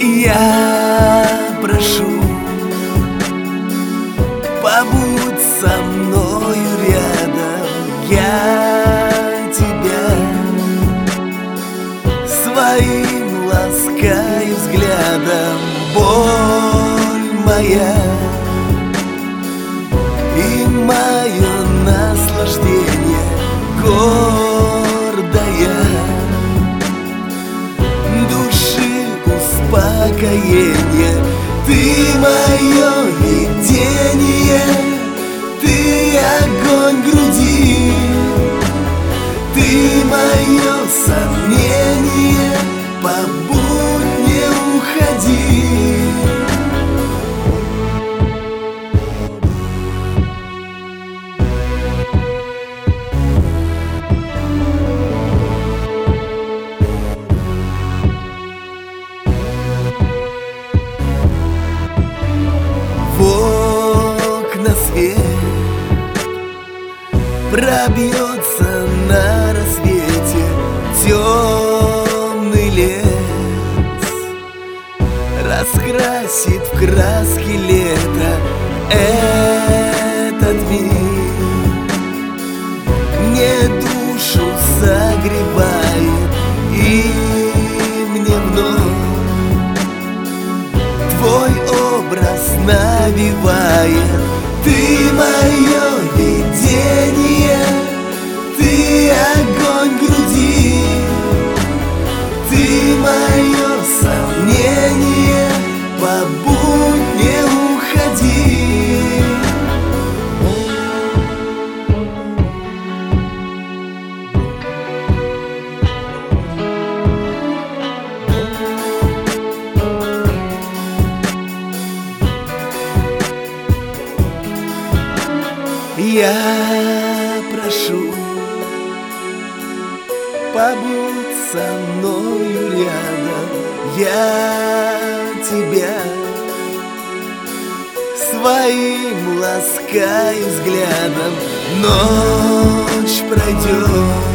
Я прошу, побудь со мною рядом. Я тебя своим ласкаю взглядом. Боль моя и мое наслаждение гордая, души успокоение. Ты мое видение, ты огонь груди, ты мое сомнение, побудь, не уходи. В окна свет пробьется на рассвете, темный лес раскрасит в краски лета этот мир. Мне душу согревает и мне вновь твой образ навевает. Ты мое видение, ты огонь груди, ты мое сомнение, побудь, не уходи. Я прошу, побудь со мною рядом. Я тебя своим ласкаю взглядом. Ночь пройдет,